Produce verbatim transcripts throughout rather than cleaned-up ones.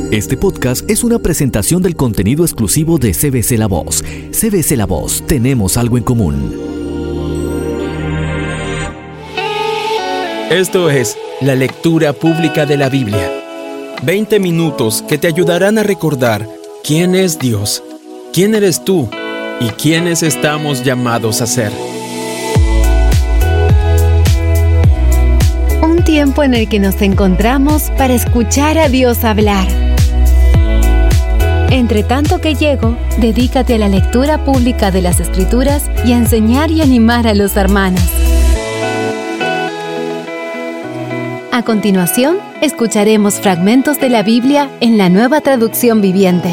Este podcast es una presentación del contenido exclusivo de C B C La Voz. C B C La Voz, tenemos algo en común. Esto es la lectura pública de la Biblia. veinte minutos que te ayudarán a recordar quién es Dios, quién eres tú y quiénes estamos llamados a ser. Un tiempo en el que nos encontramos para escuchar a Dios hablar. Entre tanto que llego, dedícate a la lectura pública de las Escrituras y a enseñar y animar a los hermanos. A continuación, escucharemos fragmentos de la Biblia en la Nueva Traducción Viviente.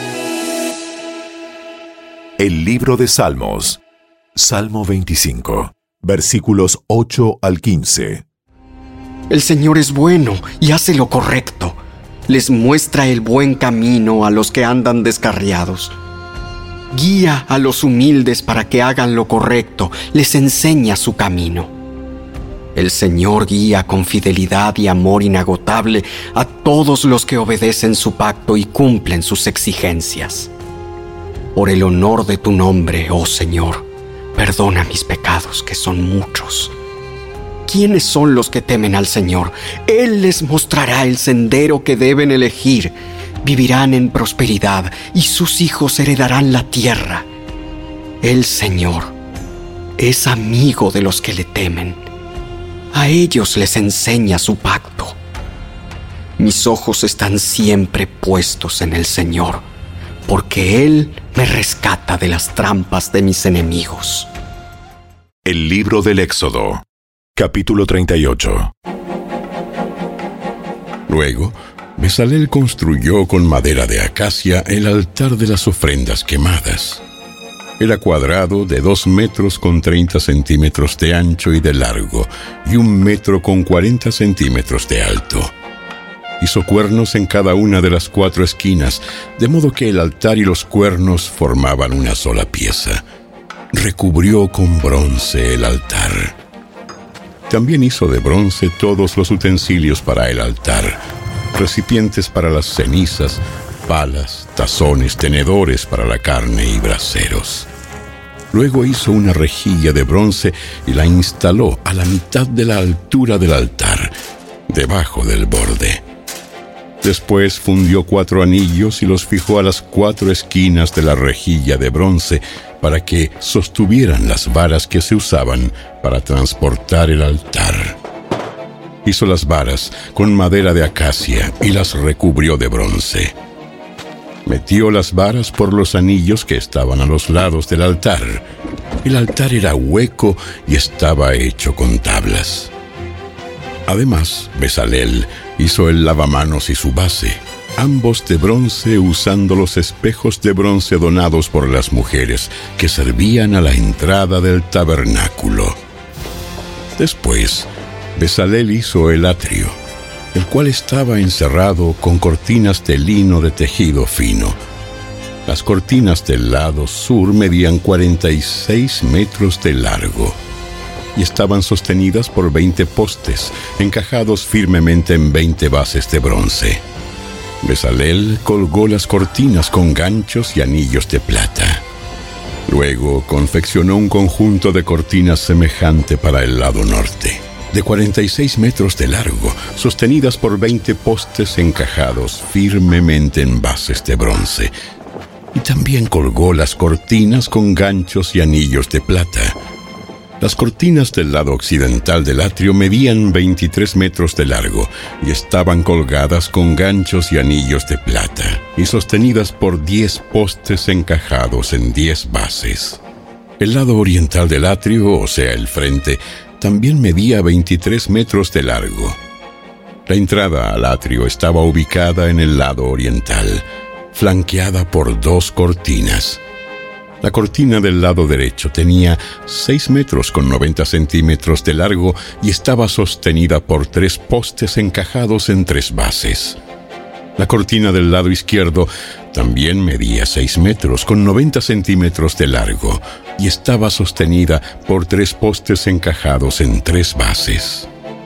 El libro de Salmos, Salmo veinticinco, versículos ocho al quince. El Señor es bueno y hace lo correcto. Les muestra el buen camino a los que andan descarriados. Guía a los humildes para que hagan lo correcto. Les enseña su camino. El Señor guía con fidelidad y amor inagotable a todos los que obedecen su pacto y cumplen sus exigencias. Por el honor de tu nombre, oh Señor, perdona mis pecados, que son muchos. ¿Quiénes son los que temen al Señor? Él les mostrará el sendero que deben elegir. Vivirán en prosperidad y sus hijos heredarán la tierra. El Señor es amigo de los que le temen. A ellos les enseña su pacto. Mis ojos están siempre puestos en el Señor, porque Él me rescata de las trampas de mis enemigos. El libro del Éxodo, capítulo treinta y ocho. Luego, Bezalel construyó con madera de acacia el altar de las ofrendas quemadas. Era cuadrado de dos metros con treinta centímetros de ancho y de largo, y un metro con cuarenta centímetros de alto. Hizo cuernos en cada una de las cuatro esquinas, de modo que el altar y los cuernos formaban una sola pieza. Recubrió con bronce el altar. También hizo de bronce todos los utensilios para el altar, recipientes para las cenizas, palas, tazones, tenedores para la carne y braseros. Luego hizo una rejilla de bronce y la instaló a la mitad de la altura del altar, debajo del borde. Después fundió cuatro anillos y los fijó a las cuatro esquinas de la rejilla de bronce para que sostuvieran las varas que se usaban para transportar el altar. Hizo las varas con madera de acacia y las recubrió de bronce. Metió las varas por los anillos que estaban a los lados del altar. El altar era hueco y estaba hecho con tablas. Además, Bezalel hizo el lavamanos y su base, ambos de bronce, usando los espejos de bronce donados por las mujeres que servían a la entrada del tabernáculo. Después, Bezalel hizo el atrio, el cual estaba encerrado con cortinas de lino de tejido fino. Las cortinas del lado sur medían cuarenta y seis metros de largo y estaban sostenidas por veinte postes, encajados firmemente en veinte bases de bronce. Bezalel colgó las cortinas con ganchos y anillos de plata. Luego confeccionó un conjunto de cortinas semejante para el lado norte, de cuarenta y seis metros de largo, sostenidas por veinte postes encajados firmemente en bases de bronce. Y también colgó las cortinas con ganchos y anillos de plata. Las cortinas del lado occidental del atrio medían veintitrés metros de largo y estaban colgadas con ganchos y anillos de plata y sostenidas por diez postes encajados en diez bases. El lado oriental del atrio, o sea, el frente, también medía veintitrés metros de largo. La entrada al atrio estaba ubicada en el lado oriental, flanqueada por dos cortinas. La cortina del lado derecho tenía seis metros con noventa centímetros de largo y estaba sostenida por tres postes encajados en tres bases. La cortina del lado izquierdo también medía seis metros con noventa centímetros de largo y estaba sostenida por tres postes encajados en tres bases.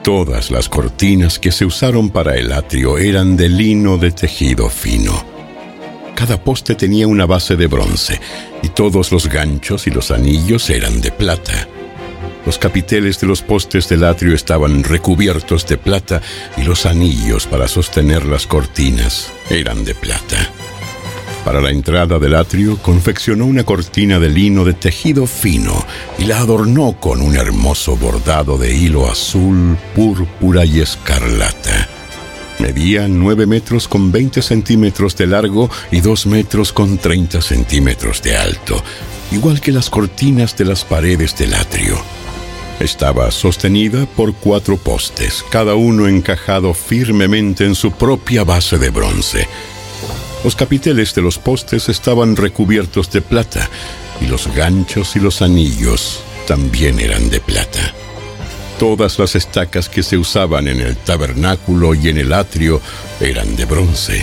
Todas las cortinas que se usaron para el atrio eran de lino de tejido fino. Cada poste tenía una base de bronce, y todos los ganchos y los anillos eran de plata. Los capiteles de los postes del atrio estaban recubiertos de plata, y los anillos para sostener las cortinas eran de plata. Para la entrada del atrio confeccionó una cortina de lino de tejido fino y la adornó con un hermoso bordado de hilo azul, púrpura y escarlata. Medía nueve metros con veinte centímetros de largo y dos metros con treinta centímetros de alto, igual que las cortinas de las paredes del atrio. Estaba sostenida por cuatro postes, cada uno encajado firmemente en su propia base de bronce. Los capiteles de los postes estaban recubiertos de plata, y los ganchos y los anillos también eran de plata. Todas las estacas que se usaban en el tabernáculo y en el atrio eran de bronce.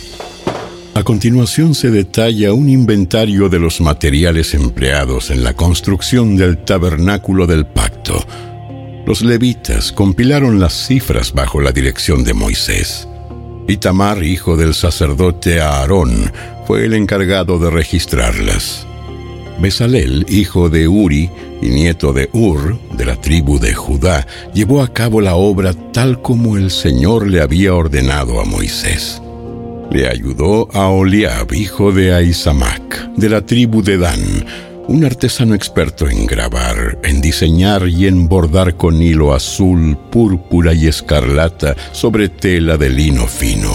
A continuación se detalla un inventario de los materiales empleados en la construcción del tabernáculo del pacto. Los levitas compilaron las cifras bajo la dirección de Moisés. Itamar, hijo del sacerdote Aarón, fue el encargado de registrarlas. Bezalel, hijo de Uri y nieto de Ur, de la tribu de Judá, llevó a cabo la obra tal como el Señor le había ordenado a Moisés. Le ayudó a Oliab, hijo de Ahisamac, de la tribu de Dan, un artesano experto en grabar, en diseñar y en bordar con hilo azul, púrpura y escarlata sobre tela de lino fino.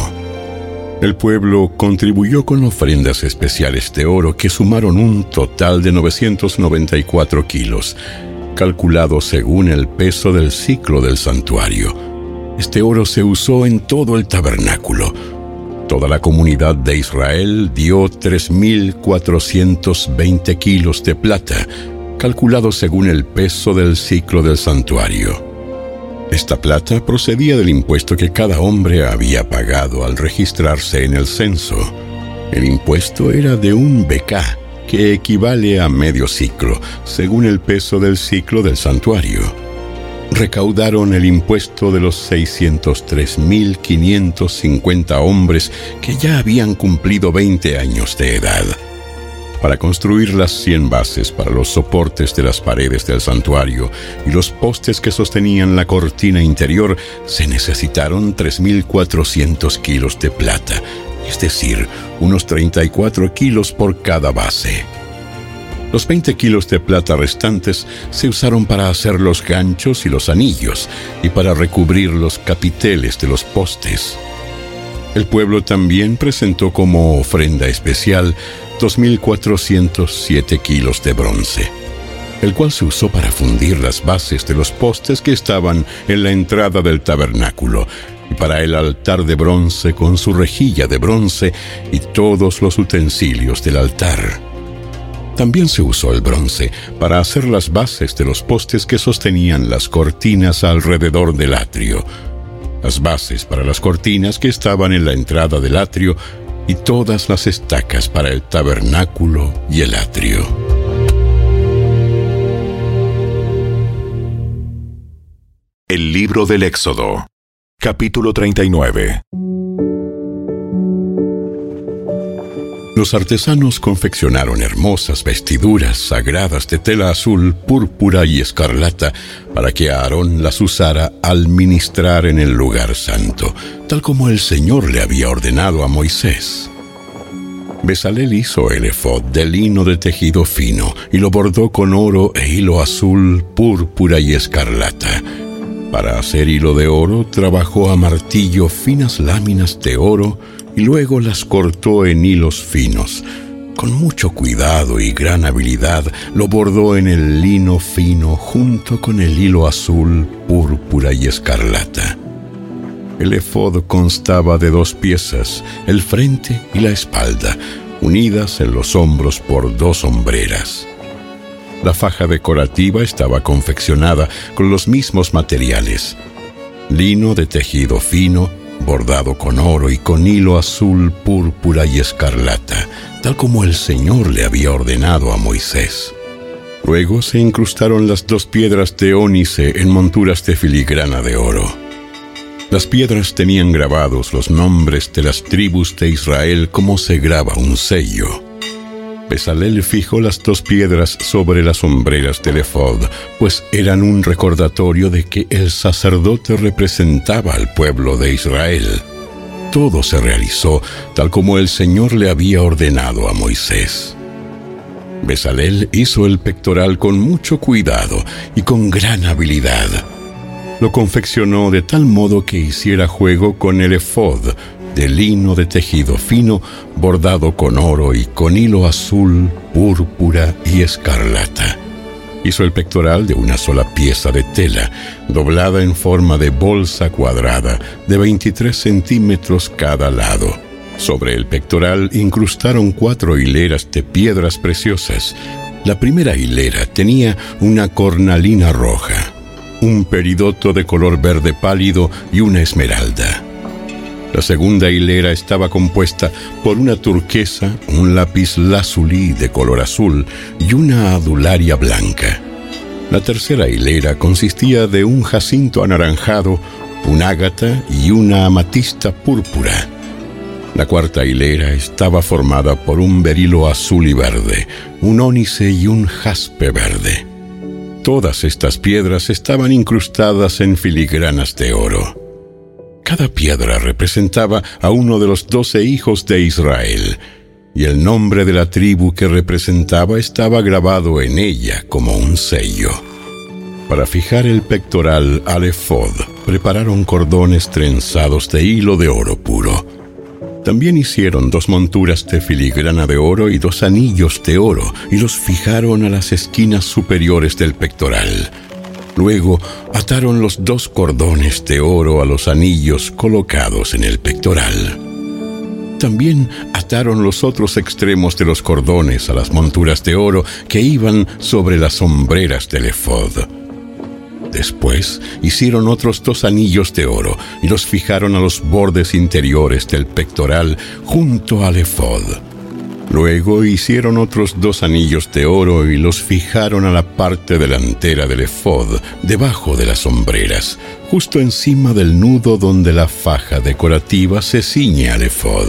El pueblo contribuyó con ofrendas especiales de oro que sumaron un total de novecientos noventa y cuatro kilos, calculado según el peso del ciclo del santuario. Este oro se usó en todo el tabernáculo. Toda la comunidad de Israel dio tres mil cuatrocientos veinte kilos de plata, calculado según el peso del ciclo del santuario. Esta plata procedía del impuesto que cada hombre había pagado al registrarse en el censo. El impuesto era de un becá, que equivale a medio ciclo, según el peso del ciclo del santuario. Recaudaron el impuesto de los seiscientos tres mil quinientos cincuenta hombres que ya habían cumplido veinte años de edad. Para construir las cien bases para los soportes de las paredes del santuario y los postes que sostenían la cortina interior, se necesitaron tres mil cuatrocientos kilos de plata, es decir, unos treinta y cuatro kilos por cada base. Los veinte kilos de plata restantes se usaron para hacer los ganchos y los anillos y para recubrir los capiteles de los postes. El pueblo también presentó como ofrenda especial dos mil cuatrocientos siete kilos de bronce, el cual se usó para fundir las bases de los postes que estaban en la entrada del tabernáculo y para el altar de bronce con su rejilla de bronce y todos los utensilios del altar. También se usó el bronce para hacer las bases de los postes que sostenían las cortinas alrededor del atrio, las bases para las cortinas que estaban en la entrada del atrio y todas las estacas para el tabernáculo y el atrio. El libro del Éxodo, capítulo treinta y nueve. Los artesanos confeccionaron hermosas vestiduras sagradas de tela azul, púrpura y escarlata para que Aarón las usara al ministrar en el lugar santo, tal como el Señor le había ordenado a Moisés. Bezalel hizo el efod de lino de tejido fino y lo bordó con oro e hilo azul, púrpura y escarlata. Para hacer hilo de oro, trabajó a martillo finas láminas de oro y luego las cortó en hilos finos. Con mucho cuidado y gran habilidad lo bordó en el lino fino junto con el hilo azul, púrpura y escarlata. El efod constaba de dos piezas, el frente y la espalda, unidas en los hombros por dos hombreras. La faja decorativa estaba confeccionada con los mismos materiales: lino de tejido fino, bordado con oro y con hilo azul, púrpura y escarlata, tal como el Señor le había ordenado a Moisés. Luego se incrustaron las dos piedras de ónice en monturas de filigrana de oro. Las piedras tenían grabados los nombres de las tribus de Israel como se graba un sello. Bezalel fijó las dos piedras sobre las hombreras del efod, pues eran un recordatorio de que el sacerdote representaba al pueblo de Israel. Todo se realizó tal como el Señor le había ordenado a Moisés. Bezalel hizo el pectoral con mucho cuidado y con gran habilidad. Lo confeccionó de tal modo que hiciera juego con el efod, de lino de tejido fino, bordado con oro y con hilo azul, púrpura y escarlata. Hizo el pectoral de una sola pieza de tela, doblada en forma de bolsa cuadrada, de veintitrés centímetros cada lado. Sobre el pectoral incrustaron cuatro hileras de piedras preciosas. La primera hilera tenía una cornalina roja, un peridoto de color verde pálido y una esmeralda. La segunda hilera estaba compuesta por una turquesa, un lápiz lazuli de color azul y una adularia blanca. La tercera hilera consistía de un jacinto anaranjado, un ágata y una amatista púrpura. La cuarta hilera estaba formada por un berilo azul y verde, un ónice y un jaspe verde. Todas estas piedras estaban incrustadas en filigranas de oro. Cada piedra representaba a uno de los doce hijos de Israel, y el nombre de la tribu que representaba estaba grabado en ella como un sello. Para fijar el pectoral al efod, prepararon cordones trenzados de hilo de oro puro. También hicieron dos monturas de filigrana de oro y dos anillos de oro, y los fijaron a las esquinas superiores del pectoral. Luego ataron los dos cordones de oro a los anillos colocados en el pectoral. También ataron los otros extremos de los cordones a las monturas de oro que iban sobre las hombreras del efod. Después hicieron otros dos anillos de oro y los fijaron a los bordes interiores del pectoral junto al efod. Luego hicieron otros dos anillos de oro y los fijaron a la parte delantera del efod, debajo de las hombreras, justo encima del nudo donde la faja decorativa se ciñe al efod.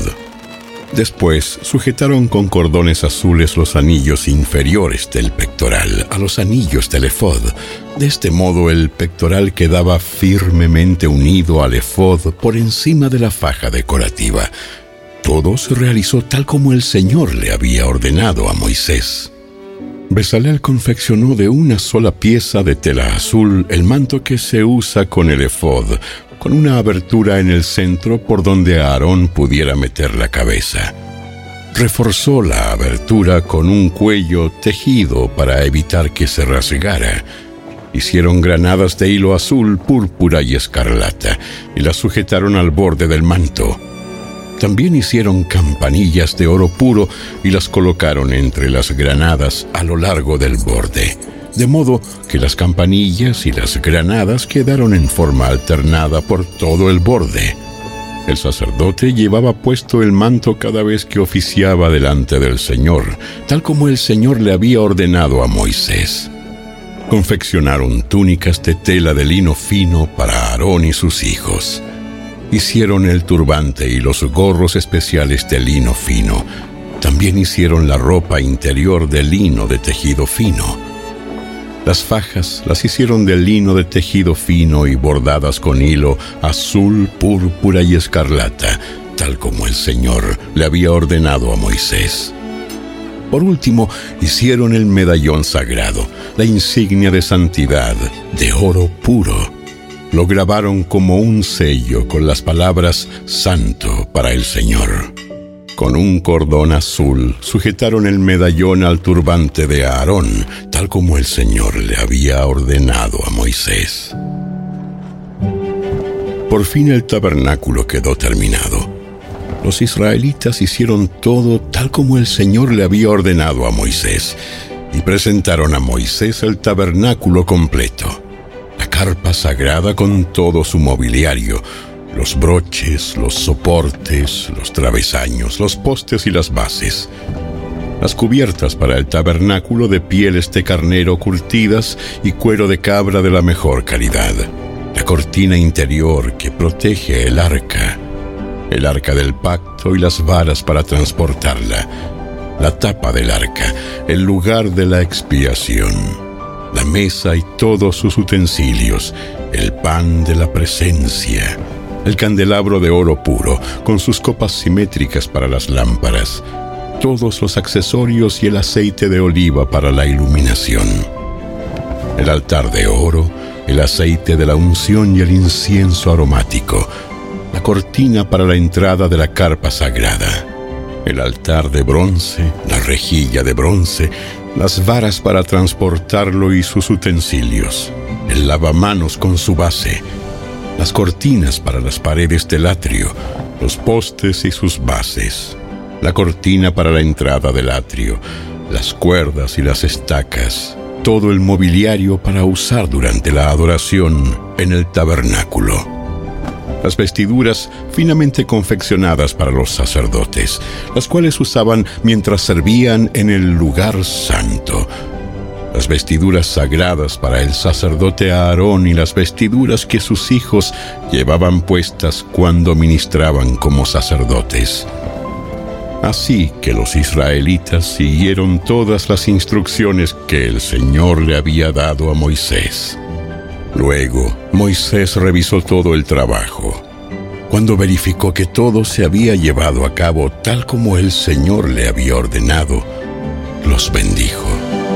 Después sujetaron con cordones azules los anillos inferiores del pectoral a los anillos del efod. De este modo el pectoral quedaba firmemente unido al efod por encima de la faja decorativa. Todo se realizó tal como el Señor le había ordenado a Moisés. Bezalel confeccionó de una sola pieza de tela azul el manto que se usa con el efod, con una abertura en el centro por donde Aarón pudiera meter la cabeza. Reforzó la abertura con un cuello tejido para evitar que se rasgara. Hicieron granadas de hilo azul, púrpura y escarlata, y las sujetaron al borde del manto. También hicieron campanillas de oro puro y las colocaron entre las granadas a lo largo del borde, de modo que las campanillas y las granadas quedaron en forma alternada por todo el borde. El sacerdote llevaba puesto el manto cada vez que oficiaba delante del Señor, tal como el Señor le había ordenado a Moisés. Confeccionaron túnicas de tela de lino fino para Aarón y sus hijos. Hicieron el turbante y los gorros especiales de lino fino. También hicieron la ropa interior de lino de tejido fino. Las fajas las hicieron de lino de tejido fino y bordadas con hilo azul, púrpura y escarlata, tal como el Señor le había ordenado a Moisés. Por último, hicieron el medallón sagrado, la insignia de santidad, de oro puro. Lo grabaron como un sello con las palabras «Santo para el Señor». Con un cordón azul sujetaron el medallón al turbante de Aarón, tal como el Señor le había ordenado a Moisés. Por fin el tabernáculo quedó terminado. Los israelitas hicieron todo tal como el Señor le había ordenado a Moisés, y presentaron a Moisés el tabernáculo completo. La carpa sagrada con todo su mobiliario, los broches, los soportes, los travesaños, los postes y las bases. las cubiertas para el tabernáculo de pieles de carnero curtidas y cuero de cabra de la mejor calidad, la cortina interior que protege el arca, el arca del pacto y las varas para transportarla, la tapa del arca, el lugar de la expiación, la mesa y todos sus utensilios, el pan de la presencia, el candelabro de oro puro, con sus copas simétricas para las lámparas, todos los accesorios y el aceite de oliva para la iluminación, el altar de oro, el aceite de la unción y el incienso aromático, la cortina para la entrada de la carpa sagrada, el altar de bronce, la rejilla de bronce, las varas para transportarlo y sus utensilios, el lavamanos con su base, las cortinas para las paredes del atrio, los postes y sus bases, la cortina para la entrada del atrio, las cuerdas y las estacas, todo el mobiliario para usar durante la adoración en el tabernáculo. Las vestiduras finamente confeccionadas para los sacerdotes, las cuales usaban mientras servían en el lugar santo. Las vestiduras sagradas para el sacerdote Aarón y las vestiduras que sus hijos llevaban puestas cuando ministraban como sacerdotes. Así que los israelitas siguieron todas las instrucciones que el Señor le había dado a Moisés. Luego, Moisés revisó todo el trabajo. Cuando verificó que todo se había llevado a cabo tal como el Señor le había ordenado, los bendijo.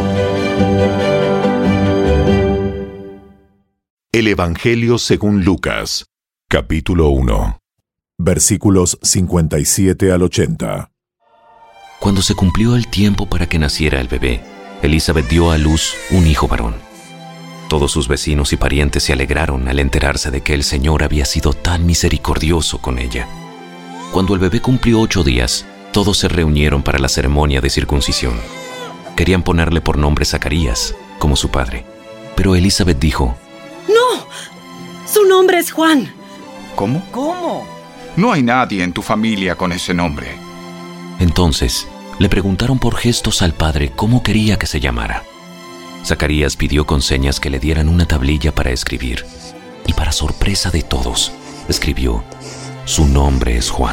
El Evangelio según Lucas, capítulo uno. Versículos cincuenta y siete al ochenta. Cuando se cumplió el tiempo para que naciera el bebé, Elizabeth dio a luz un hijo varón. Todos sus vecinos y parientes se alegraron al enterarse de que el Señor había sido tan misericordioso con ella. Cuando el bebé cumplió ocho días, todos se reunieron para la ceremonia de circuncisión. Querían ponerle por nombre Zacarías, como su padre. Pero Elizabeth dijo: ¡No! ¡Su nombre es Juan! ¿Cómo? ¿Cómo? No hay nadie en tu familia con ese nombre. Entonces, le preguntaron por gestos al padre cómo quería que se llamara. Zacarías pidió con señas que le dieran una tablilla para escribir, y para sorpresa de todos, escribió: su nombre es Juan.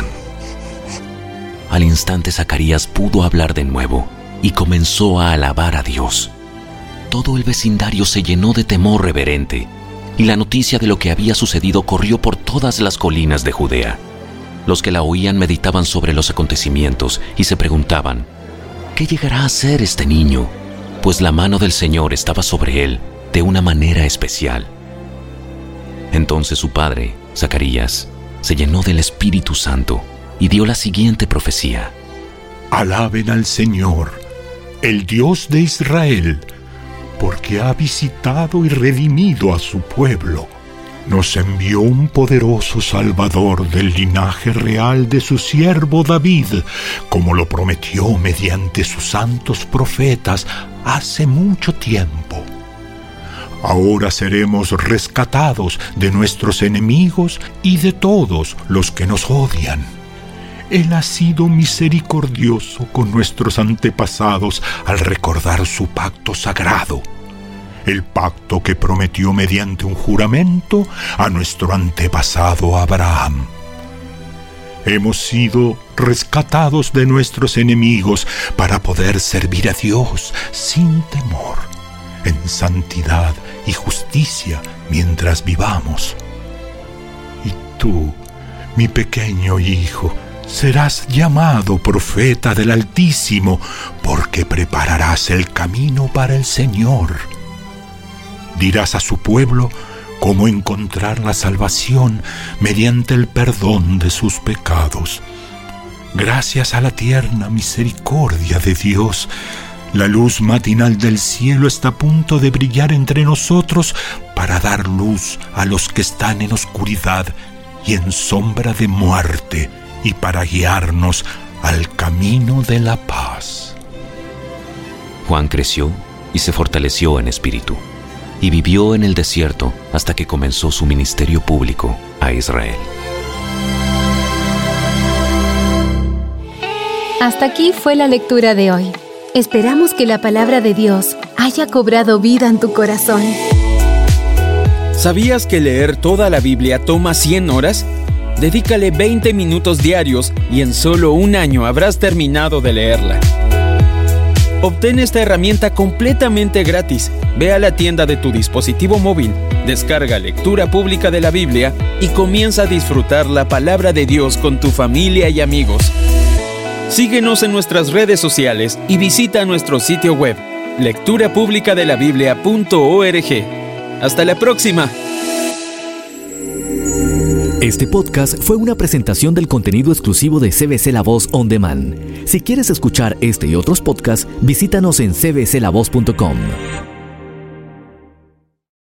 Al instante Zacarías pudo hablar de nuevo y comenzó a alabar a Dios. Todo el vecindario se llenó de temor reverente, y la noticia de lo que había sucedido corrió por todas las colinas de Judea. Los que la oían meditaban sobre los acontecimientos y se preguntaban: ¿qué llegará a ser este niño? Pues la mano del Señor estaba sobre él de una manera especial. Entonces su padre, Zacarías, se llenó del Espíritu Santo y dio la siguiente profecía: Alaben al Señor, el Dios de Israel, porque ha visitado y redimido a su pueblo. Nos envió un poderoso Salvador del linaje real de su siervo David, como lo prometió mediante sus santos profetas hace mucho tiempo. Ahora seremos rescatados de nuestros enemigos y de todos los que nos odian. Él ha sido misericordioso con nuestros antepasados al recordar su pacto sagrado, el pacto que prometió mediante un juramento a nuestro antepasado Abraham. Hemos sido rescatados de nuestros enemigos para poder servir a Dios sin temor, en santidad y justicia mientras vivamos. Y tú, mi pequeño hijo, serás llamado profeta del Altísimo, porque prepararás el camino para el Señor. Dirás a su pueblo cómo encontrar la salvación mediante el perdón de sus pecados. Gracias a la tierna misericordia de Dios, la luz matinal del cielo está a punto de brillar entre nosotros para dar luz a los que están en oscuridad y en sombra de muerte, y para guiarnos al camino de la paz. Juan creció y se fortaleció en espíritu, y vivió en el desierto hasta que comenzó su ministerio público a Israel. Hasta aquí fue la lectura de hoy. Esperamos que la palabra de Dios haya cobrado vida en tu corazón. ¿Sabías que leer toda la Biblia toma cien horas? Dedícale veinte minutos diarios y en solo un año habrás terminado de leerla. Obtén esta herramienta completamente gratis. Ve a la tienda de tu dispositivo móvil, descarga Lectura Pública de la Biblia y comienza a disfrutar la palabra de Dios con tu familia y amigos. Síguenos en nuestras redes sociales y visita nuestro sitio web, lectura pública de la biblia punto org. ¡Hasta la próxima! Este podcast fue una presentación del contenido exclusivo de C B C La Voz On Demand. Si quieres escuchar este y otros podcasts, visítanos en c b c la voz punto com.